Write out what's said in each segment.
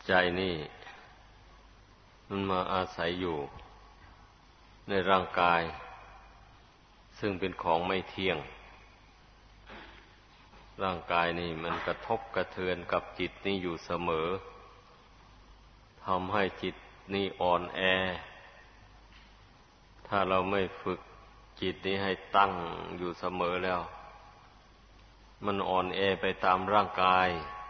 ใจนี่มันมาอาศัยอยู่ในร่างกายซึ่งเป็นของไม่เที่ยงร่างกายนี่มันกระทบกระเทือนกับจิตนี่อยู่เสมอทำให้จิตนี่อ่อนแอถ้าเราไม่ฝึกจิตนี้ให้ตั้งอยู่เสมอแล้วมันอ่อนแอไปตามร่างกาย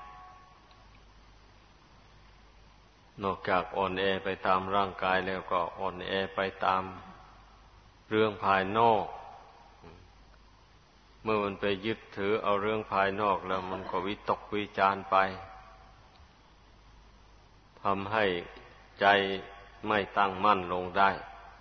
นอกจากอ่อนแอไปตามร่างกายแล้วก็อ่อนแอไปตามเรื่องภายนอกเมื่อมันไปยึดถือเอาเรื่องภายนอกแล้วมันก็วิตกวิจารไปทำให้ใจไม่ตั้งมั่นลงได้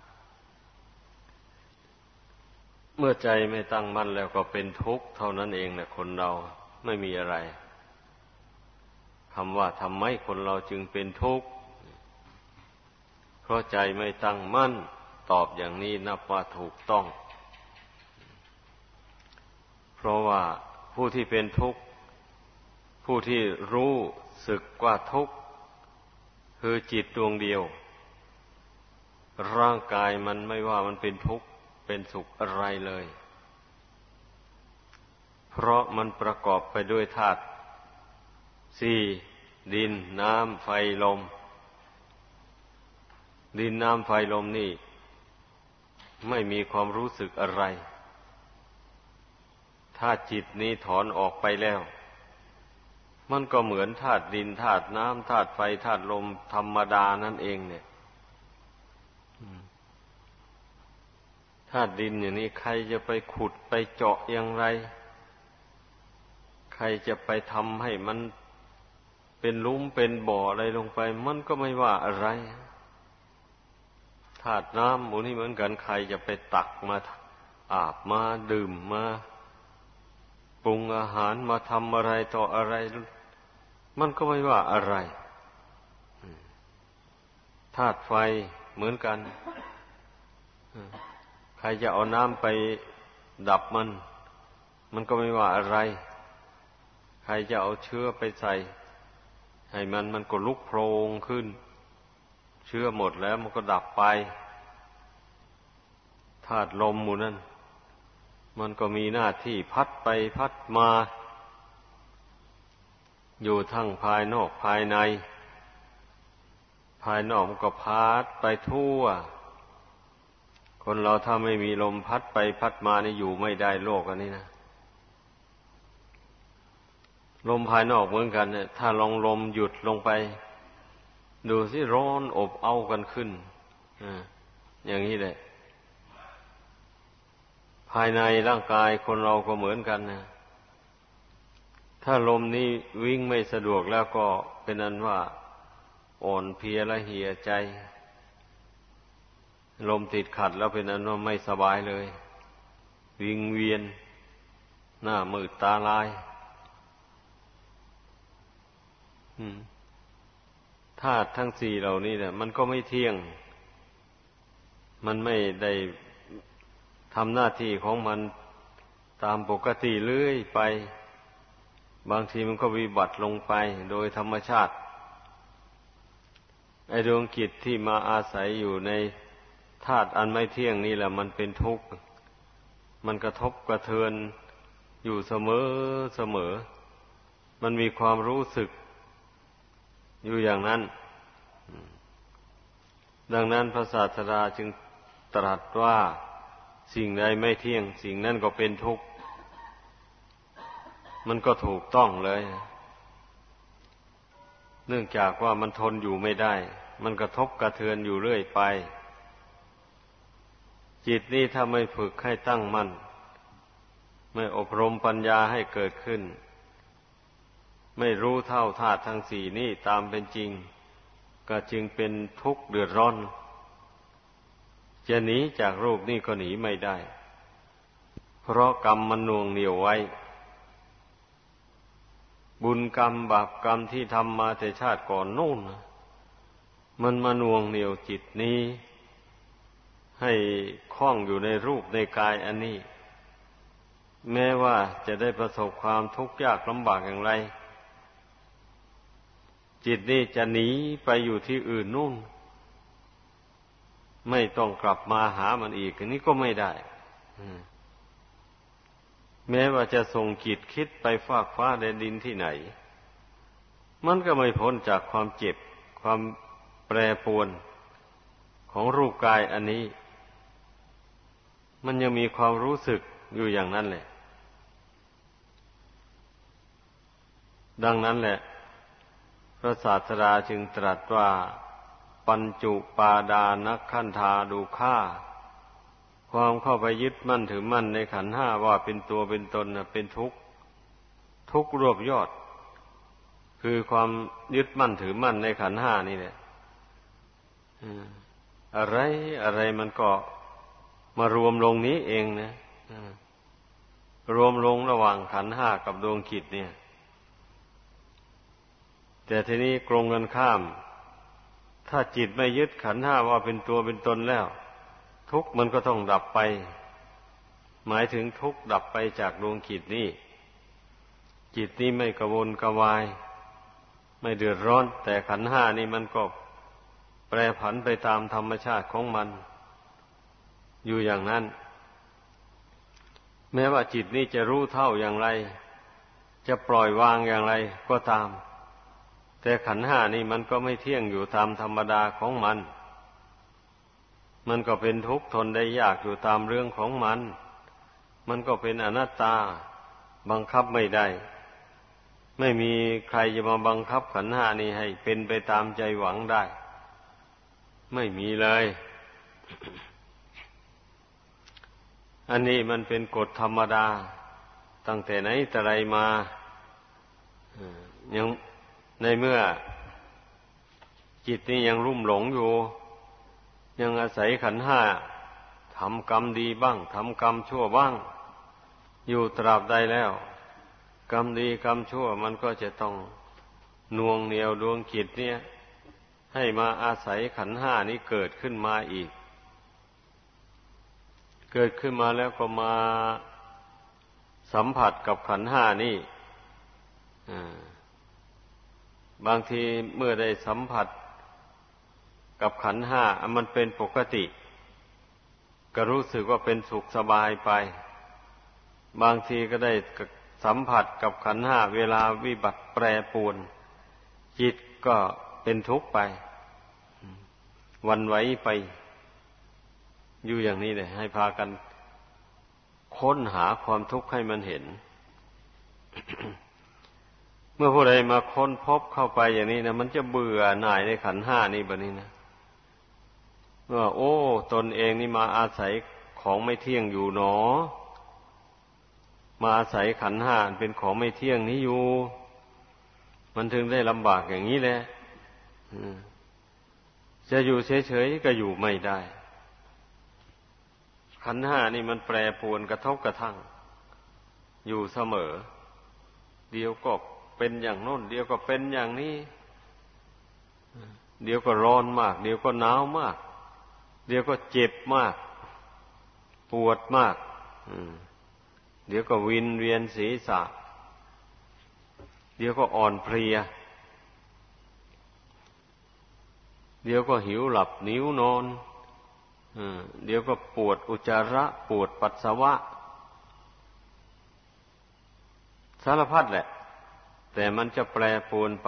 เมื่อใจไม่ตั้งมั่นแล้วก็เป็นทุกข์เท่านั้นเองนะคนเราไม่มีอะไรคำว่าทำไมคนเราจึงเป็นทุกข์เพราะใจไม่ตั้งมั่นตอบอย่างนี้นับว่าถูกต้องเพราะว่าผู้ที่เป็นทุกข์ผู้ที่รู้สึกว่าทุกข์คือจิตดวงเดียวร่างกายมันไม่ว่ามันเป็นทุกข์เป็นสุขอะไรเลยเพราะมันประกอบไปด้วยธาตุสี่ดินน้ำไฟลมดินน้ำไฟลมนี่ไม่มีความรู้สึกอะไรถ้าจิตนี้ถอนออกไปแล้วมันก็เหมือนธาตุดินธาตุน้ำธาตุไฟธาตุลมธรรมดานั่นเองเนี่ยธาตุดินอย่างนี้ใครจะไปขุดไปเจาะอย่างไรใครจะไปทำให้มันเป็นหลุมเป็นบ่ออะไรลงไปมันก็ไม่ว่าอะไรธาตุน้ำหมูนี่เหมือนกันใครจะไปตักมาอาบมาดื่มมาปรุงอาหารมาทำอะไรต่ออะไรมันก็ไม่ว่าอะไรธาตุไฟเหมือนกันใครจะเอาน้ำไปดับมันก็ไม่ว่าอะไรใครจะเอาเชื้อไปใส่ให้มันก็ลุกโพลงขึ้นเชื้อหมดแล้วมันก็ดับไปธาตุลมหมู่นั้นมันก็มีหน้าที่พัดไปพัดมาอยู่ทั้งภายนอกภายในภายนอกมันก็พัดไปทั่วคนเราถ้าไม่มีลมพัดไปพัดมานี่อยู่ไม่ได้โลกอันนี้นะลมภายนอกเหมือนกันเนี่ยถ้าลมหยุดลงไปดูสิร้อนอบอ้าวกันขึ้นอย่างนี้แหละภายในร่างกายคนเราก็เหมือนกันนะถ้าลมนี้วิ่งไม่สะดวกแล้วก็เป็นอันว่าอ่อนเพลียละเหี่ยใจลมติดขัดแล้วเป็นอันว่าไม่สบายเลยวิงเวียนหน้ามืดตาลายธาตุทั้งสี่เหล่านี้เนี่ยมันก็ไม่เที่ยงมันไม่ได้ทำหน้าที่ของมันตามปกติเรื่อยไปบางทีมันก็วิบัติลงไปโดยธรรมชาติไอ้ดวงจิตที่มาอาศัยอยู่ในธาตุอันไม่เที่ยงนี่แหละมันเป็นทุกข์มันกระทบกระเทือนอยู่เสมอมันมีความรู้สึกอยู่อย่างนั้นดังนั้นพระศาสดาจึงตรัสว่าสิ่งใดไม่เที่ยงสิ่งนั้นก็เป็นทุกข์มันก็ถูกต้องเลยเนื่องจากว่ามันทนอยู่ไม่ได้มันกระทบกระเทือนอยู่เรื่อยไปจิตนี้ถ้าไม่ฝึกให้ตั้งมั่นไม่อบรมปัญญาให้เกิดขึ้นไม่รู้เท่าธาตุทั้งสี่นี้ตามเป็นจริงก็จึงเป็นทุกข์เดือดร้อนจะหนีจากรูปนี้ก็หนีไม่ได้เพราะกรรมมันน่วงเหนี่ยวไว้บุญกรรมบาปกรรมที่ทำมาแต่ชาติก่อนนู่นมันมาน่วงเหนี่ยวจิตนี้ให้คล้องอยู่ในรูปในกายอันนี้แม้ว่าจะได้ประสบความทุกข์ยากลำบากอย่างไรจิตนี่จะหนีไปอยู่ที่อื่นนู่นไม่ต้องกลับมาหามันอีกอันนี้ก็ไม่ได้แม้ว่าจะส่งจิตคิดไปฟากฟ้าแดนดินที่ไหนมันก็ไม่พ้นจากความเจ็บความแปรปรวนของรูปกายอันนี้มันยังมีความรู้สึกอยู่อย่างนั้นแหละดังนั้นแหละพระศาสดาจึงตรัสว่าปัญจุปาดานักขันธาดูฆ่าความเข้าไปยึดมั่นถือมั่นในขันธ์ห้าว่าเป็นตัวเป็นตนเป็นทุกข์ทุกข์รวบยอดคือความยึดมั่นถือมั่นในขันธ์ห้านี่แหละอะไรอะไรมันก็มารวมลงนี้เองนะรวมลงระหว่างขันธ์ห้ากับดวงจิตเนี่ยแต่ทีนี้ตรงกันข้ามถ้าจิตไม่ยึดขันธ์ห้าว่าเป็นตัวเป็นตนแล้วทุกข์มันก็ต้องดับไปหมายถึงทุกข์ดับไปจากดวงจิตนี้จิตนี้ไม่กระวนกระวายไม่เดือดร้อนแต่ขันธ์ห้านี่มันก็แปรผันไปตามธรรมชาติของมันอยู่อย่างนั้นแม้ว่าจิตนี้จะรู้เท่าอย่างไรจะปล่อยวางอย่างไรก็ตามแต่ขันธ์ห้านี่มันก็ไม่เที่ยงอยู่ตามธรรมดาของมันมันก็เป็นทุกข์ทนได้ยากอยู่ตามเรื่องของมันมันก็เป็นอนัตตาบังคับไม่ได้ไม่มีใครจะมาบังคับขันธ์ห้านี้ให้เป็นไปตามใจหวังได้ไม่มีเลยอันนี้มันเป็นกฎธรรมดาตั้งแต่ไหนแต่ไรมายังในเมื่อจิตนี้ยังรุ่มหลงอยู่ยังอาศัยขันธ์ห้าทำกรรมดีบ้างทำกรรมชั่วบ้างอยู่ตราบใดแล้วกรรมดีกรรมชั่วมันก็จะต้องน่วงเหนี่ยวดวงจิตเนี่ยให้มาอาศัยขันธ์ห้านี้เกิดขึ้นมาอีกเกิดขึ้นมาแล้วก็มาสัมผัสกับขันธ์ห้านี่บางทีเมื่อได้สัมผัสกับขันธ์ห้ามันเป็นปกติก็รู้สึกว่าเป็นสุขสบายไปบางทีก็ได้สัมผัสกับขันธ์ห้าเวลาวิบัติแปรปรวนจิตก็เป็นทุกข์ไปหวั่นไหวไปอยู่อย่างนี้เลยให้พากันค้นหาความทุกข์ให้มันเห็น เมื่อผู้ใดมาค้นพบเข้าไปอย่างนี้นะมันจะเบื่อหน่ายในขันธ์ห้านี่แบบนี้นะว่าโอ้ตนเองนี่มาอาศัยของไม่เที่ยงอยู่หนอมาอาศัยขันธ์ห้าเป็นของไม่เที่ยงนี้อยู่มันถึงได้ลำบากอย่างนี้แหละจะอยู่เฉยๆก็อยู่ไม่ได้ขันธ์ห้านี่มันแปรปรวนกระทบกระทั่งอยู่เสมอเดี๋ยวก็เป็นอย่างโน้นเดี๋ยวก็เป็นอย่างนี้เดี๋ยวก็ร้อนมากเดี๋ยวก็หนาวมากเดี๋ยวก็เจ็บมากปวดมากเดี๋ยวก็วิงเวียนศีรษะเดี๋ยวก็อ่อนเพลียเดี๋ยวก็หิวหลับหิวนอนเดี๋ยวก็ปวดอุจจาระปวดปัสสาวะสารพัดแหละแต่มันจะแปรปรวนไป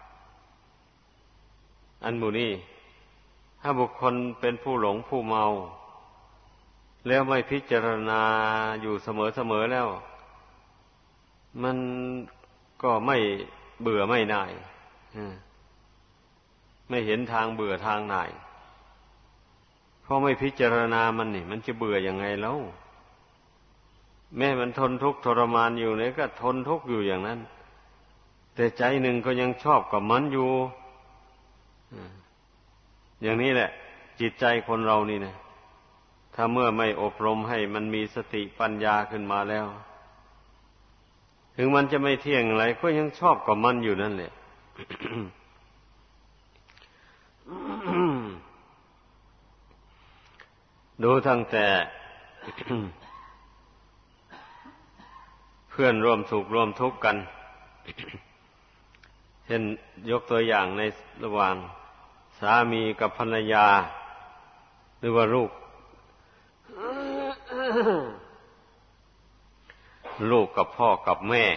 อันหมู่นี้ถ้าบุคคลเป็นผู้หลงผู้เมาแล้วไม่พิจารณาอยู่เสมอๆแล้วมันก็ไม่เบื่อไม่หน่ายไม่เห็นทางเบื่อทางหน่ายเพราะไม่พิจารณามันนี่มันจะเบื่อยังไงแล้วแม้มันทนทุกข์ทรมานอยู่เนี่ยก็ทนทุกข์อยู่อย่างนั้นแต่ใจหนึ่งก็ยังชอบกับมันอยู่อย่างนี้แหละจิตใจคนเรานี่นะถ้าเมื่อไม่อบรมให้มันมีสติปัญญาขึ้นมาแล้วถึงมันจะไม่เที่ยงอะไรก็ยังชอบกับมันอยู่นั่นแหละ ดูตั้งแต่ เพื่อนร่วมสุขร่วมทุกข์กัน เช่นยกตัวอย่างในระหว่างสามีกับภรรยาหรือว่าลูก ลูกกับพ่อกับแม่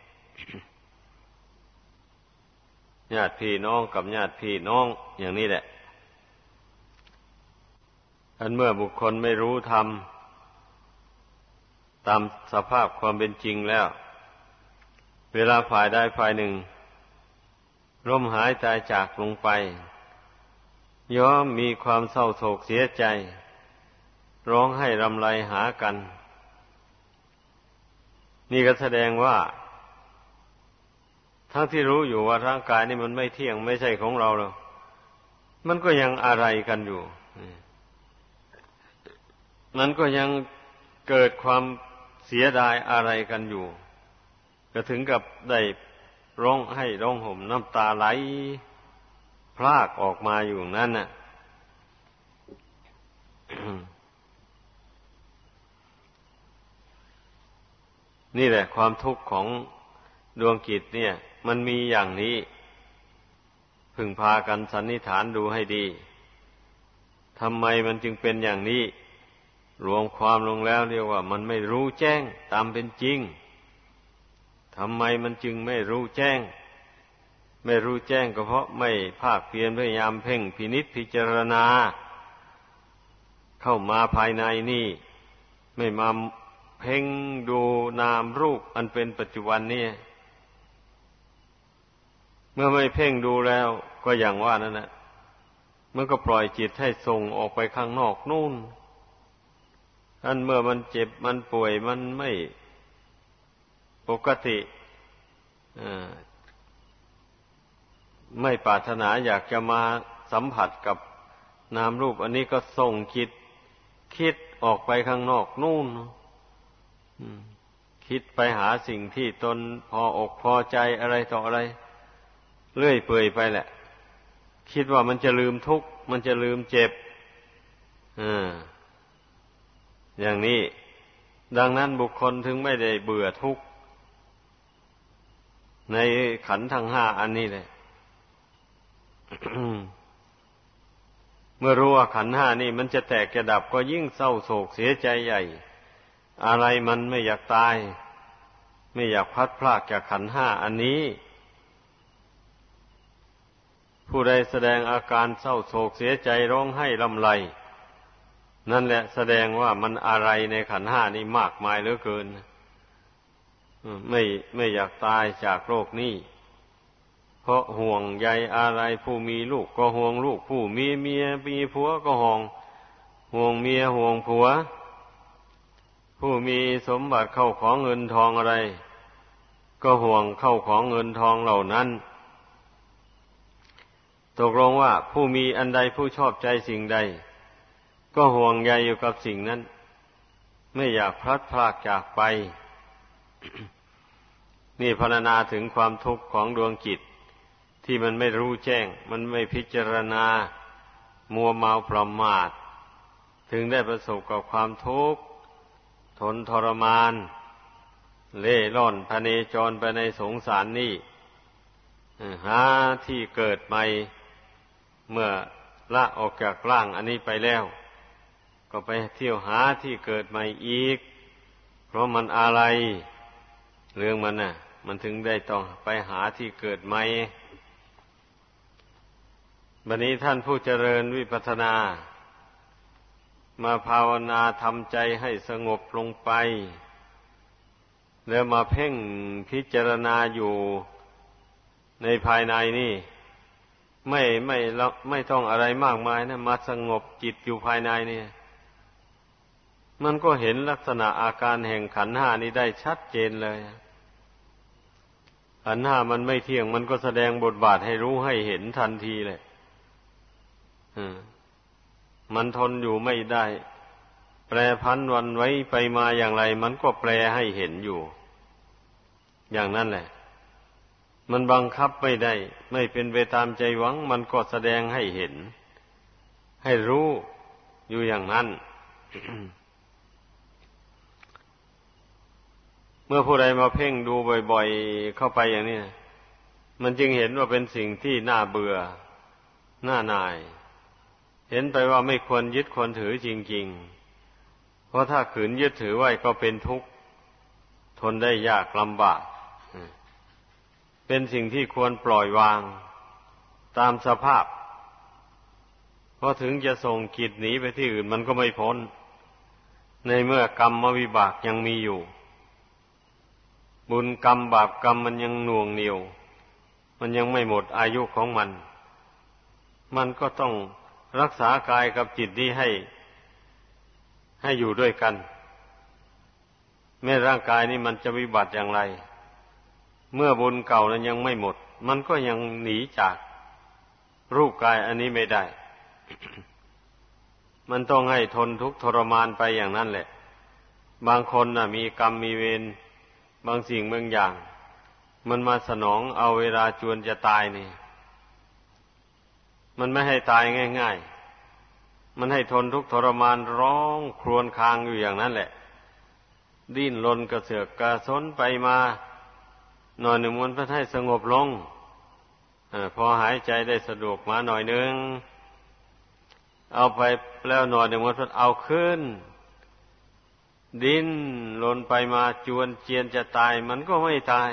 ญาติพี่น้องกับญาติพี่น้องอย่างนี้แหละอันเมื่อบุคคลไม่รู้ธรรมตามสภาพความเป็นจริงแล้วเวลาฝ่ายใดฝ่ายหนึ่งล้มหายตายจากลงไปย่อมมีความเศร้าโศกเสียใจร้องไห้รำไรหากันนี่ก็แสดงว่าทั้งที่รู้อยู่ว่าร่างกายนี่มันไม่เที่ยงไม่ใช่ของเราแล้วมันก็ยังอะไรกันอยู่มันก็ยังเกิดความเสียดายอะไรกันอยู่ก็ถึงกับได้ร้องไห้ร้องห่มน้ำตาไหลพรากออกมาอยู่นั่นน่ะ นี่แหละความทุกข์ของดวงจิตเนี่ยมันมีอย่างนี้พึงพากันสันนิษฐานดูให้ดีทำไมมันจึงเป็นอย่างนี้รวมความลงแล้วเรียกว่ามันไม่รู้แจ้งตามเป็นจริงทำไมมันจึงไม่รู้แจ้งไม่รู้แจ้งก็เพราะไม่ภาคเพียรพยายามเพ่งพินิจพิจารณาเข้ามาภายในนี่ไม่มาเพ่งดูนามรูปอันเป็นปัจจุบันนี่เมื่อไม่เพ่งดูแล้วก็อย่างว่านั่นแหละมันก็ปล่อยจิตให้ส่งออกไปข้างนอกนู่นอันเมื่อมันเจ็บมันป่วยมันไม่ปกติไม่ปรารถนาอยากจะมาสัมผัสกับนามรูปอันนี้ก็ส่งจิตคิดออกไปข้างนอกนู่นคิดไปหาสิ่งที่ตนพออกพอใจอะไรต่ออะไรเลื่อยเปื่อยไปแหละคิดว่ามันจะลืมทุกข์มันจะลืมเจ็บอย่างนี้ดังนั้นบุคคลถึงไม่ได้เบื่อทุกข์ในขันธ์ทั้งห้าอันนี้เลย เมื่อรู้ว่าขันธ์ห้านี่มันจะแตกจะดับก็ยิ่งเศร้าโศกเสียใจใหญ่อะไรมันไม่อยากตายไม่อยากพลัดพรากจากขันธ์ห้าอันนี้ผู้ใดแสดงอาการเศร้าโศกเสียใจร้องไห้รำไรนั่นแหละแสดงว่ามันอะไรในขันธ์ห้านี่มากมายเหลือเกินไม่อยากตายจากโลกนี้เพราะห่วงใยอะไรผู้มีลูกก็ห่วงลูกผู้มีเมียมีผัวก็ห่วงเมียห่วงผัวผู้มีสมบัติเข้าของเงินทองอะไรก็ห่วงเข้าของเงินทองเหล่านั้นตกลงว่าผู้มีอันใดผู้ชอบใจสิ่งใดก็ห่วงใยอยู่กับสิ่งนั้นไม่อยากพลัดพรากจากไป นี่พรรณนาถึงความทุกข์ของดวงจิตที่มันไม่รู้แจ้งมันไม่พิจารณามัวเมาประมาทถึงได้ประสบกับความทุกข์ทนทรมานเล่ร่อนพเนจรไปในสงสารนี่หาที่เกิดใหม่เมื่อละออกจากร่างอันนี้ไปแล้วก็ไปเที่ยวหาที่เกิดใหม่อีกเพราะมันอะไรเรื่องมันน่ะมันถึงได้ต้องไปหาที่เกิดใหม่บัดนี้ท่านผู้เจริญวิปัสสนามาภาวนาทำใจให้สงบลงไปแล้วมาเพ่งพิจารณาอยู่ในภายในนี่ไม่ต้องอะไรมากมายนะมาสงบจิตอยู่ภายในนี่มันก็เห็นลักษณะอาการแห่งขันธ์ห้านี้ได้ชัดเจนเลยขันธ์ห้ามันไม่เที่ยงมันก็แสดงบทบาทให้รู้ให้เห็นทันทีเลยมันทนอยู่ไม่ได้แปรพันวันไว้ไปมาอย่างไรมันก็แปรให้เห็นอยู่อย่างนั้นแหละมันบังคับไม่ได้ไม่เป็นไปตามใจหวังมันก็แสดงให้เห็นให้รู้อยู่อย่างนั้น เมื่อผู้ใดมาเพ่งดูบ่อยๆเข้าไปอย่างนี้มันจึงเห็นว่าเป็นสิ่งที่น่าเบื่อน่าหน่ายเห็นไปว่าไม่ควรยึดควรถือจริงๆเพราะถ้าขืนยึดถือไว้ก็เป็นทุกข์ทนได้ยากลำบากเป็นสิ่งที่ควรปล่อยวางตามสภาพเพราะถึงจะส่งกิจหนีไปที่อื่นมันก็ไม่พ้นในเมื่อกรรมวิบากยังมีอยู่บุญกรรมบาปกรรมมันยังหน่วงเหนี่ยวมันยังไม่หมดอายุของมันก็ต้องรักษากายกับจิตนี้ให้อยู่ด้วยกันแม้ร่างกายนี้มันจะวิบัติอย่างไรเมื่อบุญเก่านั้นยังไม่หมดมันก็ยังหนีจากรูปกายอันนี้ไม่ได้ มันต้องให้ทนทุกข์ทรมานไปอย่างนั้นแหละบางคนน่ะมีกรรมมีเวรบางสิ่งบางอย่างมันมาสนองเอาเวลาจวนจะตายนี่มันไม่ให้ตายง่ายๆมันให้ทนทุกข์ทรมานร้องครวญครางอยู่อย่างนั้นแหละดิ้นรนกระเสือกกระสนไปมาหน่อยหนึ่งมันก็ให้สงบลงพอหายใจได้สะดวกมาหน่อยนึงเอาไปแล้วหน่อยหนึ่งมันก็เอาขึ้นดิ้นรนไปมาจวนเจียนจะตายมันก็ไม่ตาย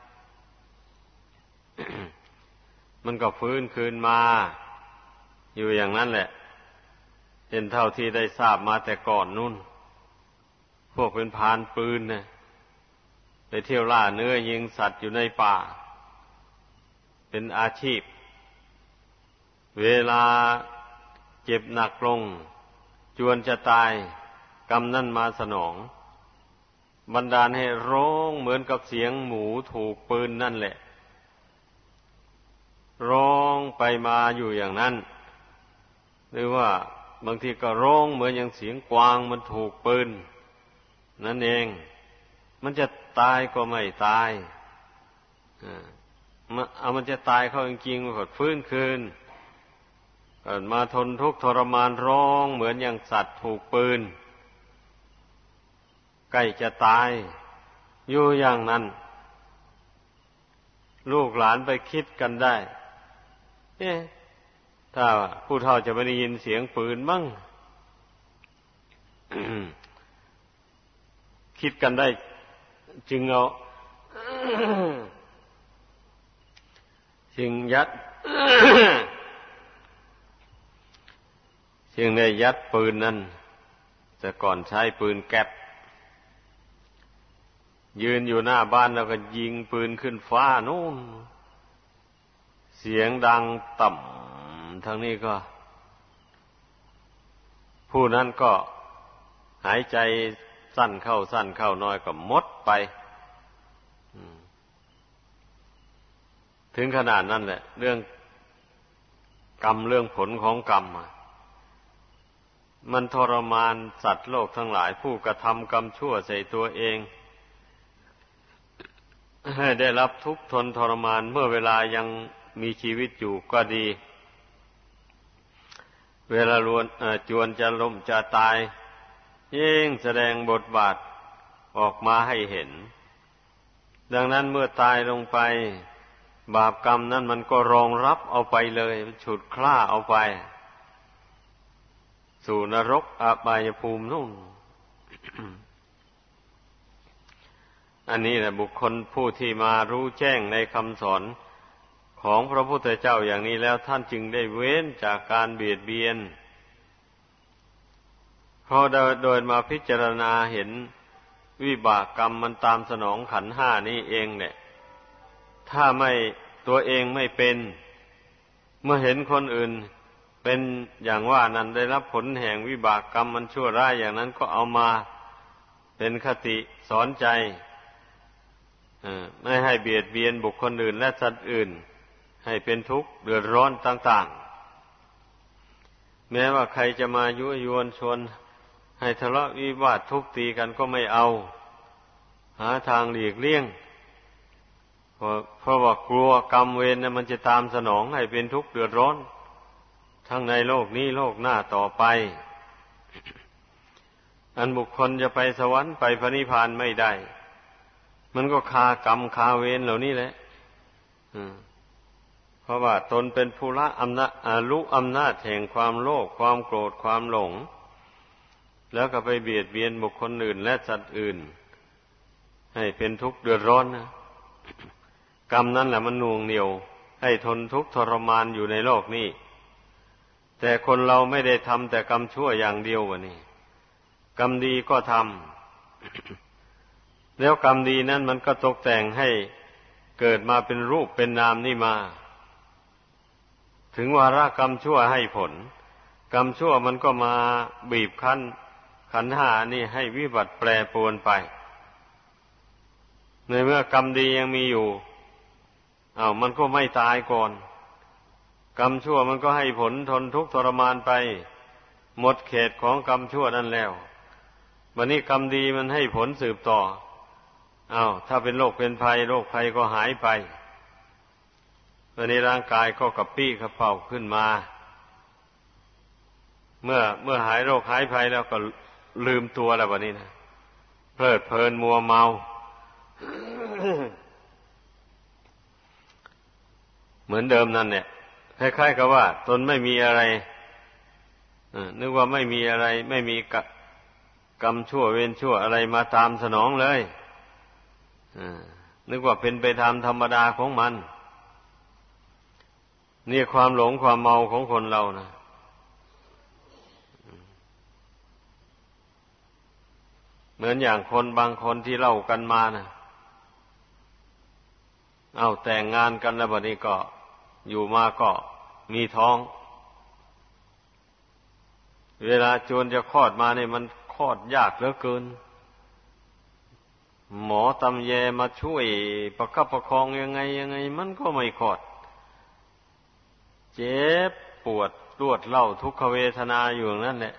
มันก็ฟื้นคืนมาอยู่อย่างนั้นแหละเป็นเท่าที่ได้ทราบมาแต่ก่อนนู่นพวกเป็นพรานปืนนะไปเที่ยวล่าเนื้อยิงสัตว์อยู่ในป่าเป็นอาชีพเวลาเจ็บหนักลงจวนจะตายกรรมนั่นมาสนองบันดาลให้ร้องเหมือนกับเสียงหมูถูกปืนนั่นแหละร้องไปมาอยู่อย่างนั้นหรือว่าบางทีก็ร้องเหมือนอย่างเสียงกวางมันถูกปืนนั่นเองมันจะตายก็ไม่ตายมันจะตายเข้าจริงๆมันก็ฟื้นคืนมาทนทุกข์ทรมานร้องเหมือนอย่างสัตว์ถูกปืนใกล้จะตายอยู่อย่างนั้นลูกหลานไปคิดกันได้ถ้าผู้เฒ่าจะไม่ได้ยินเสียงปืนมั่ง คิดกันได้จึงเอาจึงยัด จึงได้ยัดปืนนั่นแต่ก่อนใช้ปืนแก๊ปยืนอยู่หน้าบ้านแล้วก็ยิงปืนขึ้นฟ้านู่นเสียงดังต่ำทางนี้ก็ผู้นั้นก็หายใจสั้นเข้าน้อยก็หมดไปถึงขนาดนั้นแหละเรื่องกรรมเรื่องผลของกรรมมันทรมานสัตว์โลกทั้งหลายผู้กระทำกรรมชั่วใส่ตัวเองให้ได้รับทุกข์ทนทรมานเมื่อเวลายังมีชีวิตอยู่ก็ดีเวลาจวนจะล้มจะตายยิ่งแสดงบทบาทออกมาให้เห็นดังนั้นเมื่อตายลงไปบาปกรรมนั้นมันก็รองรับเอาไปเลยฉุดคล้าเอาไปสู่นรกอบายภูมินู่น อันนี้แหละบุคคลผู้ที่มารู้แจ้งในคำสอนของพระพุทธเจ้าอย่างนี้แล้วท่านจึงได้เว้นจากการเบียดเบียนเพราะโดยมาพิจารณาเห็นวิบากกรรมมันตามสนองขันธ์ห้านี้เองเนี่ยถ้าไม่ตัวเองไม่เป็นเมื่อเห็นคนอื่นเป็นอย่างว่านั้นได้รับผลแห่งวิบากกรรมมันชั่วร้ายอย่างนั้นก็เอามาเป็นคติสอนใจไม่ให้เบียดเบียนบุคคลอื่นและสัตว์อื่นให้เป็นทุกข์เดือดร้อนต่างๆแม้ว่าใครจะมายั่วยวนชวนให้ทะเลาะวิวาททุบตีกันก็ไม่เอาหาทางหลีกเลี่ยงเพราะว่ากลัวกรรมเวรมันจะตามสนองให้เป็นทุกข์เดือดร้อนทั้งในโลกนี้โลกหน้าต่อไปอันบุคคลจะไปสวรรค์ไปพระนิพพานไม่ได้มันก็คากรรมคาเวรเหล่านี้แหละราะว่าตนเป็นผู้ละอำนาจรู้อำนาจแห่งความโลภความโกรธความหลงแล้วก็ไปเบียดเบียนบุคคลอื่นและสัตว์อื่นให้เป็นทุกข์เดือดร้อนนะกรรมนั่นแหละมันน่วงเหนี่ยวให้ทนทุกข์ทรมานอยู่ในโลกนี้แต่คนเราไม่ได้ทำแต่กรรมชั่วอย่างเดียววะนี่กรรมดีก็ทำแล้วกรรมดีนั้นมันก็ตกแต่งให้เกิดมาเป็นรูปเป็นนามนี่มาถึงวาระกรรมชั่วให้ผลกรรมชั่วมันก็มาบีบคั้นขันธ์ห้านี่ให้วิบัติแปรปรวนไปในเมื่อกรรมดียังมีอยู่มันก็ไม่ตายก่อนกรรมชั่วมันก็ให้ผลทนทุกข์ทรมานไปหมดเขตของกรรมชั่วนั่นแล้ววันนี้กรรมดีมันให้ผลสืบต่อถ้าเป็นโรคเป็นภัยโรคภัยก็หายไปวันนี้ร่างกายก็กระปี้กระเป๋าขึ้นมาเมื่อหายโรคหายภัยแล้วก็ลืมตัวแล้ววันนี้นะเพลิดเพลินมัวเมา เหมือนเดิมนั่นเนี่ยคล้ายๆกับว่าตนไม่มีอะไรนึกว่าไม่มีอะไรไม่มีกรรมชั่วเวรชั่วอะไรมาตามสนองเลยนึกว่าเป็นไปตามธรรมดาของมันนี่ความหลงความเมาของคนเรานะเหมือนอย่างคนบางคนที่เล่ากันมานะแต่งงานกันแล้วบัดนี้ก็อยู่มาก็มีท้องเวลาจวนจะคลอดมาเนี่ยมันคลอดยากเหลือเกินหมอตำแยมาช่วยประคับประคองยังไงมันก็ไม่คลอดเจ็บปวดรวดเล่าทุกขเวทนาอยู่นั่นแหละ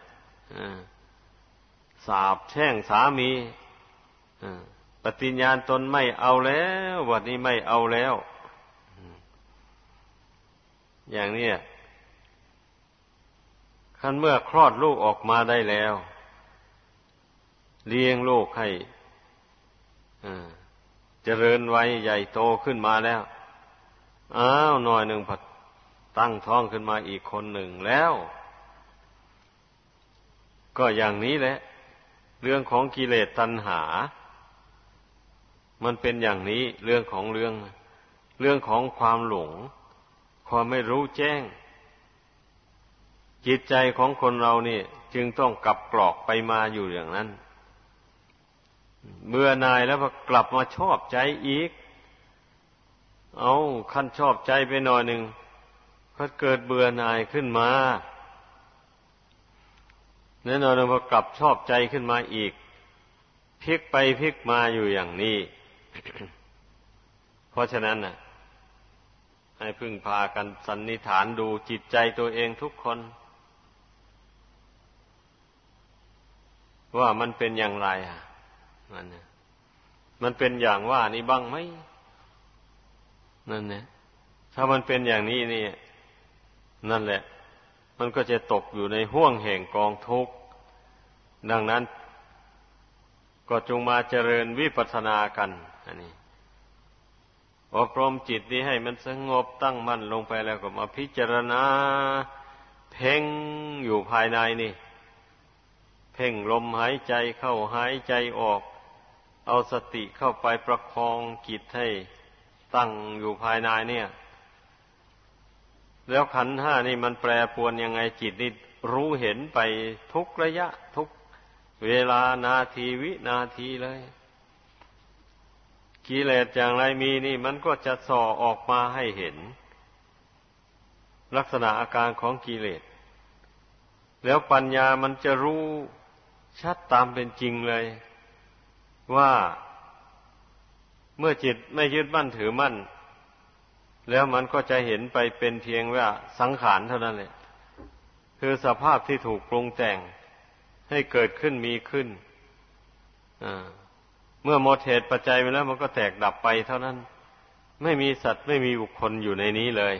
สาปแช่งสามีปฏิญญาณตนไม่เอาแล้ววันนี้ไม่เอาแล้วอย่างนี้คันเมื่อคลอดลูกออกมาได้แล้วเลี้ยงลูกให้เจริญวัยใหญ่โตขึ้นมาแล้วหน่อยหนึ่งผัดตั้งท้องขึ้นมาอีกคนหนึ่งแล้วก็อย่างนี้แหละเรื่องของกิเลสตัณหามันเป็นอย่างนี้เรื่องของความหลงความไม่รู้แจ้งจิตใจของคนเรานี่จึงต้องกลับกรอกไปมาอยู่อย่างนั้นเบื่อหน่ายแล้วก็กลับมาชอบใจอีกขั้นชอบใจไปหน่อยหนึ่งก็เกิดเบื่อหน่ายขึ้นมาแน่นอนพอกลับชอบใจขึ้นมาอีกพลิกไปพลิกมาอยู่อย่างนี้ เพราะฉะนั้นน่ะให้พึ่งพากันสันนิษฐานดูจิตใจตัวเองทุกคนว่ามันเป็นอย่างไรมันเป็นอย่างว่านี่บ้างไหมนั่นเนี่ยถ้ามันเป็นอย่างนี้นี่นั่นแหละมันก็จะตกอยู่ในห้วงแห่งกองทุกข์ดังนั้นก็จงมาเจริญวิปัสสนากันอันนี้อบรมจิตนี้ให้มันสงบตั้งมั่นลงไปแล้วก็มาพิจารณาเพ่งอยู่ภายในนี่เพ่งลมหายใจเข้าหายใจออกเอาสติเข้าไปประคองจิตให้ตั้งอยู่ภายในเนี่ยแล้วขันธ์ห้านี่มันแปรปรวนยังไงจิตนี่รู้เห็นไปทุกระยะทุกเวลานาทีวินาทีเลยกิเลสอย่างไรมีนี่มันก็จะส่อออกมาให้เห็นลักษณะอาการของกิเลสแล้วปัญญามันจะรู้ชัดตามเป็นจริงเลยว่าเมื่อจิตไม่ยึดมั่นถือมั่นแล้วมันก็จะเห็นไปเป็นเพียงว่าสังขารเท่านั้นแหละคือสภาพที่ถูกปรุงแต่งให้เกิดขึ้นมีขึ้นเมื่อหมดเหตุปัจจัยไปแล้วมันก็แตกดับไปเท่านั้นไม่มีสัตว์ไม่มีบุคคลอยู่ในนี้เลย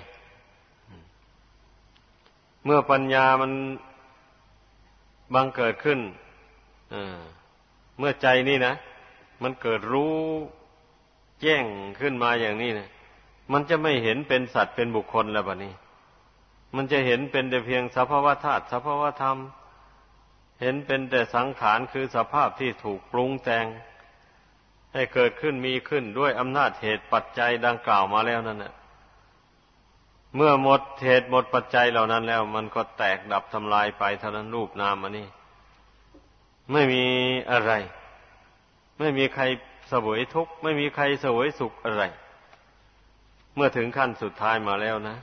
เมื่อปัญญามันบังเกิดขึ้นเมื่อใจนี่นะมันเกิดรู้แจ้งขึ้นมาอย่างนี้นะมันจะไม่เห็นเป็นสัตว์เป็นบุคคลแล้วบัดนี้มันจะเห็นเป็นแต่เพียงสภาวะธาตุสภาวะธรรมเห็นเป็นแต่สังขารคือสภาพที่ถูกปรุงแต่งให้เกิดขึ้นมีขึ้นด้วยอำนาจเหตุปัจจัยดังกล่าวมาแล้วนั่นแหละเมื่อหมดเหตุหมดปัจจัยเหล่านั้นแล้วมันก็แตกดับทำลายไปเท่านั้นรูปนามอันนี้ไม่มีอะไรไม่มีใครเสวยทุกข์ไม่มีใครเสวยสุขอะไรเมื่อถึงขั้นสุดท้ายมาแล้วนะ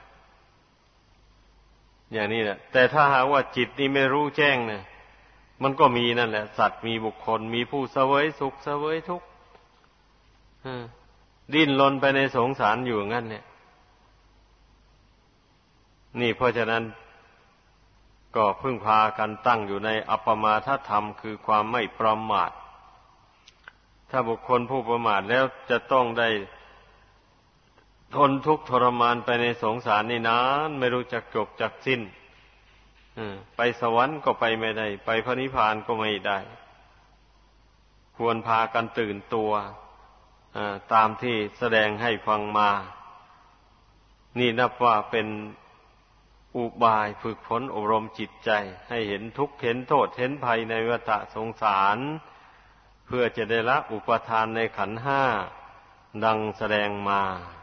อย่างนี้แหละแต่ถ้าหากว่าจิตนี่ไม่รู้แจ้งเนี่ยมันก็มีนั่นแหละสัตว์มีบุคคลมีผู้เสวยสุขเสวยทุกข์ดิ้นรนไปในสงสารอยู่งั้นเนี่ยนี่เพราะฉะนั้นก็พึ่งพากันตั้งอยู่ในอัปปมาทธรรมคือความไม่ประมาทถ้าบุคคลผู้ประมาทแล้วจะต้องได้ทนทุกข์ทรมานไปในสงสารนี่นานไม่รู้จักจบจักสิ้นไปสวรรค์ก็ไปไม่ได้ไปพระนิพพานก็ไม่ได้ควรพากันตื่นตัวตามที่แสดงให้ฟังมานี่นับว่าเป็นอุบายฝึกฝนอบรมจิตใจให้เห็นทุกข์เห็นโทษเห็นภัยในวัฏสงสารเพื่อจะได้ละอุปทานในขันธ์ห้าดังแสดงมา